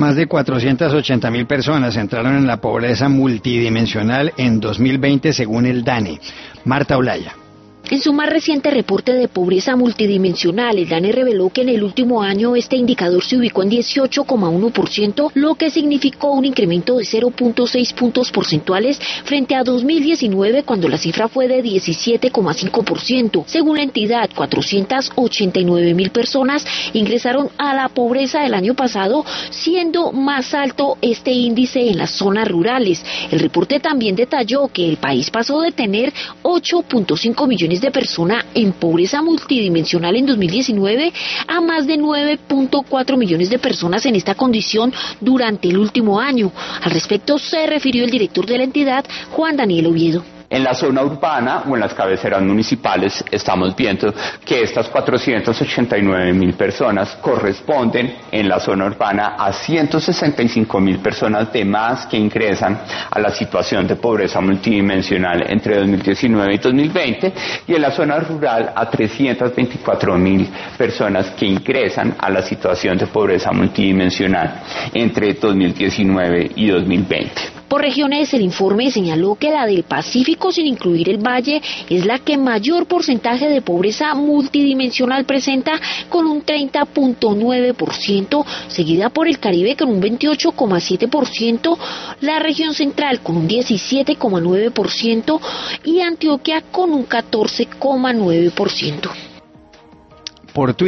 Más de 480.000 personas entraron en la pobreza multidimensional en 2020 según el DANE. Marta Olaya. En su más reciente reporte de pobreza multidimensional, el DANE reveló que en el último año este indicador se ubicó en 18,1%, lo que significó un incremento de 0,6 puntos porcentuales frente a 2019, cuando la cifra fue de 17,5%. Según la entidad, 489.000 personas ingresaron a la pobreza el año pasado, siendo más alto este índice en las zonas rurales. El reporte también detalló que el país pasó de tener 8,5 millones de personas en pobreza multidimensional en 2019 a más de 9,4 millones de personas en esta condición durante el último año. Al respecto se refirió el director de la entidad, Juan Daniel Oviedo. En la zona urbana o en las cabeceras municipales estamos viendo que estas 489.000 personas corresponden en la zona urbana a 165.000 personas de más que ingresan a la situación de pobreza multidimensional entre 2019 y 2020, y en la zona rural a 324.000 personas que ingresan a la situación de pobreza multidimensional entre 2019 y 2020. Por regiones, el informe señaló que la del Pacífico, sin incluir el Valle, es la que mayor porcentaje de pobreza multidimensional presenta, con un 30,9%, seguida por el Caribe con un 28,7%, la región central con un 17,9% y Antioquia con un 14,9%. Por